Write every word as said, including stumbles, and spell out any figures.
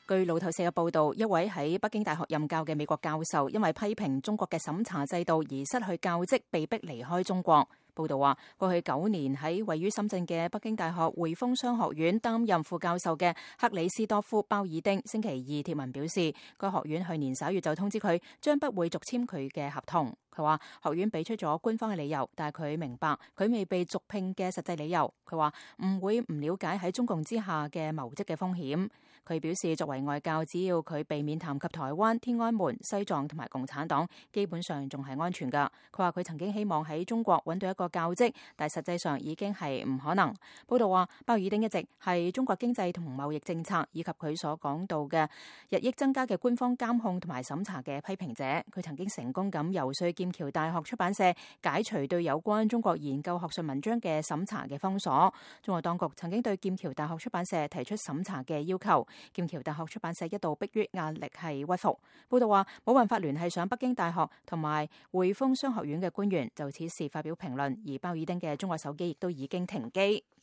據路透社嘅報導，一位喺北京大學任教嘅美國教授，因為批評中國嘅審查制度而失去教職，被逼離開中國。報導話，過去九年喺位於深圳嘅北京大學匯豐商學院擔任副教授嘅克里斯多夫·鮑爾丁，星期二貼文表示，該學院去年十一月就通知佢將不會續簽佢嘅合同。佢話學院俾出咗官方嘅理由，但係佢明白佢未被續聘嘅實際理由。佢話唔會唔了解喺中共之下嘅謀職嘅風險。佢表示，作為外教，只要佢避免談及台灣、天安門、西藏同埋共產黨，基本上仲係安全㗎。佢話佢曾經希望喺中國揾到一個教職，但係實際上已經係唔可能。報道話，鮑爾丁一直係中國經濟同貿易政策以及佢所講到嘅日益增加嘅官方監控同埋審查嘅批評者。佢曾經成功咁游說劍橋大學出版社解除對有關中國研究學術文章嘅審查嘅封鎖。中國當局曾經對劍橋大學出版社提出審查嘅要求，劍橋大學出版社一度迫於壓力係屈服。報道話冇辦法聯繫上北京大學同埋匯豐商學院嘅官員，就此事發表評論，而鮑爾丁嘅中國手機亦都已經停機。